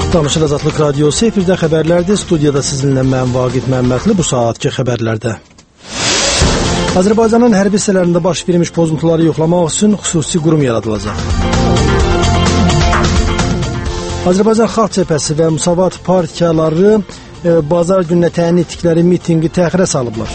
Danışır Azadlıq Radiosu efirdə xəbərlərdir. Studiyada sizinlə mən Vaqif Məmmədli. Bu saatki xəbərlərdə Azərbaycanın hərbi hissələrində baş vermiş pozuntuları yoxlamaq üçün xüsusi qurum yaradılacaq. Azərbaycan Xalq Cəbhəsi və Müsavat partiyaları bazar gününə təyin etdikləri mitinqi təxirə salıblar.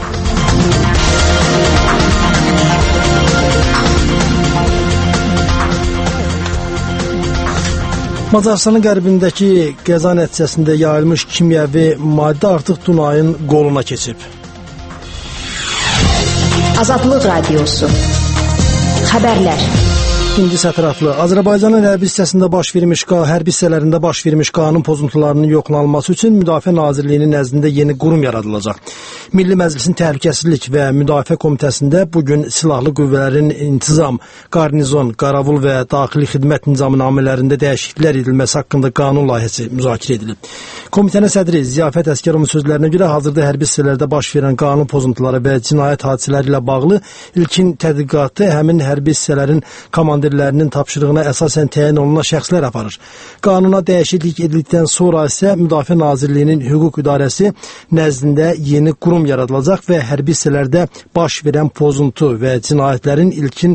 Macarıstanın qərbindəki qəza nəticəsində yayılmış kimyəvi maddə artıq Dunayın qoluna keçib. Azadlıq Radiosu Xəbərlər. İndi ətraflı. Azərbaycanın hərbi hissələrində baş vermiş qanun pozuntularının yoxlanılması üçün Müdafiə Nazirliyinin nəzdində yeni qurum yaradılacaq. Milli Məclisin Təhlükəsizlik və Müdafiə Komitəsində bugün silahlı qüvvələrin intizam, qarnizon, qaravul və daxili xidmət nizamnamələrində dəyişikliklər edilməsi haqqında qanun layihəsi müzakirə edilib. Komitənin sədri Ziyafət Əsgərovun sözlərinə görə hazırda hərbi hissələrdə baş verən qanun pozuntuları və cinayət hadisələri ilə bağlı ilkin tədqiqatı həmin hərbi hissələrin komandirlərinin tapşırığına əsasən təyin olunan şəxslər aparır. Qanuna dəyişiklik edildikdən sonra isə Müdafiə Nazirliyinin hüquq idarəsi nəzdində yeni qurum yaradılacaq və hərbi hissələrdə baş verən pozuntu və cinayətlərin ilkin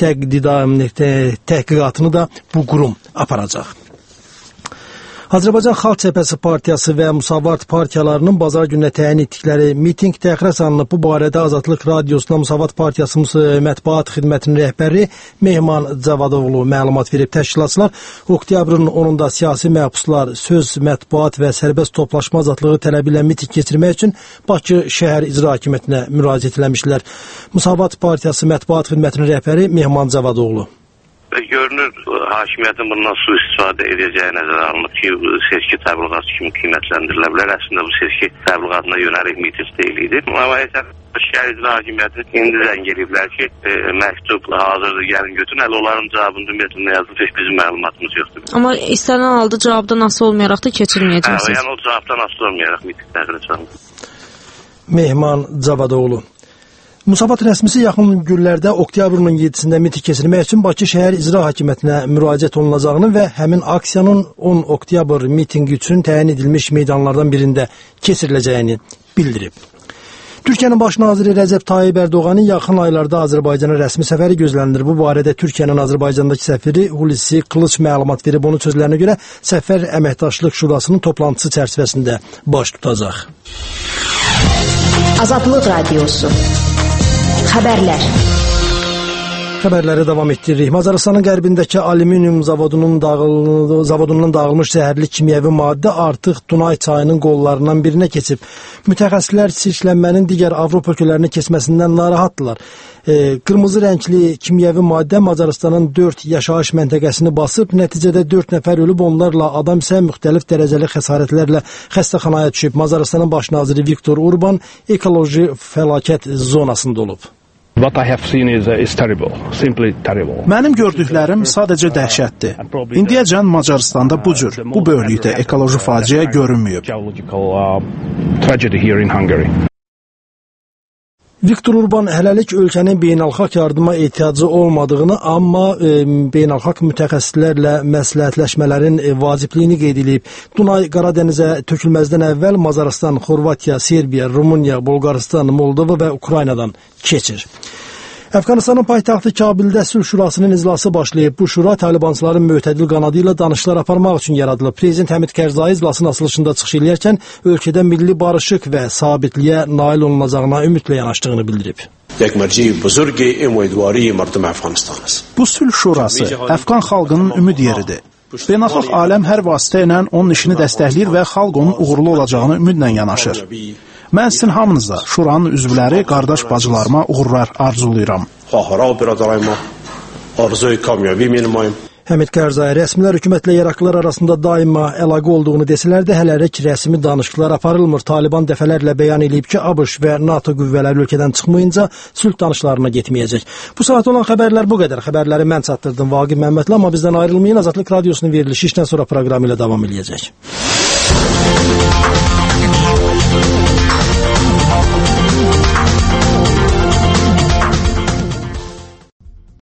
təhqiqatını da bu qurum aparacaq. Azərbaycan Xalq Cəbhəsi partiyası və Müsavat partiyalarının bazar gününə təyin etdikləri mitinq təxirə salınıb. Bu barədə Azadlıq Radiosuna Müsavat Partiyası mətbuat xidmətinin rəhbəri Mehman Cavadoğlu məlumat verib. Təşkilatçılar oktyabrın 10-da siyasi məhbuslar, söz, mətbuat və sərbəst toplaşma azadlığı tələbi ilə mitinq keçirmək üçün Bakı şəhər icra hakimiyyətinə müraciət etmişlər. Müsavat Partiyası mətbuat xidmətinin rəhbəri Mehman Cavadoğlu. Görünür, hakimiyyətin bundan sui-istifadə edəcəyi nəzərə alınıb ki, seçki təbliğatı kimi qiymətləndirilə bilər. Əslində bu seçki təbliğatına yönəlik miting deyildi. Amma şəhər icra hakimiyyəti indi zəng ediblər ki, məktub hazırdır, gəlin götürün. Hələ onların cavabını ümumiyyətlə nə yazılıb, heç bizim məlumatımız yoxdur. Amma istənilən halda cavabdan asılı olmayaraq da keçirməyəcəksiniz. Yəni o cavabdan asılı olmayaraq miting təxirə salınıb. Mehman Cavadoğlu. Müsavat rəsmisi yaxın günlərdə oktyabrın 7-sində miting keçirmək üçün Bakı şəhər icra hakimiyyətinə müraciət olunacağını və həmin aksiyanın 10 oktyabr mitinqi üçün təyin edilmiş meydanlardan birində keçiriləcəyini bildirib. Türkiyənin baş naziri Rəcəb Tayyib Ərdoğanın yaxın aylarda Azərbaycana rəsmi səfəri gözlənilir. Bu barədə Türkiyənin Azərbaycandakı səfiri Hulusi Qılıç məlumat verib. Onun sözlərinə görə səfər Əməkdaşlıq Şurasının toplantısı çərçivəsində baş tutacaq. Azadlıq Radiosu Xəbərlər. Xəbərləri davam etdiririk. Macarıstanın qərbindəki alüminium zavodundan dağılmış zəhərli kimyəvi maddə artıq Dunay çayının qollarından birinə keçib. Mütəxəssislər çirklənmənin digər Avropa ölkələrinə keçməsindən narahatdırlar. Qırmızı rəngli kimyəvi maddə Macarıstanın 4 yaşayış məntəqəsini basıb, nəticədə 4 nəfər ölüb, onlarla adam isə müxtəlif dərəcəli xəsarətlərlə xəstəxanaya düşüb. Macarıstanın baş naziri Viktor Orban ekoloji fəlakət zonasında olub. What I have seen is terrible, simply terrible. Mənim gördüklərim sadəcə dəhşətdir. İndiyəcən Macarıstanda bu cür, bu böyüklükdə ekoloji faciə görünməyib. Tragedy here in Hungary. Viktor Orban hələlik ölkənin beynəlxalq yardıma ehtiyacı olmadığını, amma beynəlxalq mütəxəssislərlə məsləhətləşmələrin vacibliyini qeyd edib. Dunay Qaradənizə tökülməzdən əvvəl Macarıstan, Xorvatiya, Serbiya, Rumıniya, Bolqarıstan, Moldova və Ukraynadan keçir. Əfqanistanın paytaxtı Kabildə Sülh Şurasının iclası başlayıb. Bu şura Talibançıların mötədil qanadı ilə danışıqlar aparmaq üçün yaradılıb. Prezident Həmid Karzai iclasın açılışında çıxış eləyərkən ölkədə milli barışıq və sabitliyə nail olunacağına ümidlə yanaşdığını bildirib. Bu Sülh Şurası Əfqan xalqının ümid yeridir. Beynəlxalq aləm hər vasitə ilə onun işini dəstəkləyir və xalq onun uğurlu olacağını ümidlə yanaşır. Mən sizin hamınıza, şuranın üzvləri, qardaş bacılarıma uğurlar arzulayıram. Həmid Karzai rəsmilər hökumətlə yaraqlılar arasında daima əlaqə olduğunu desələr də hələlik rəsmi danışıqlar aparılmır. Taliban dəfələrlə bəyan edib ki, ABŞ və NATO qüvvələri ölkədən çıxmayınca sülh danışıqlarına getməyəcək. Bu saat olan xəbərlər bu qədər. Xəbərləri mən çatdırdım Vaqif Məmmədli, amma bizdən ayrılmayın. Azadlıq Radiosunun verilişi işdən sonra proqramı ilə davam edəcək.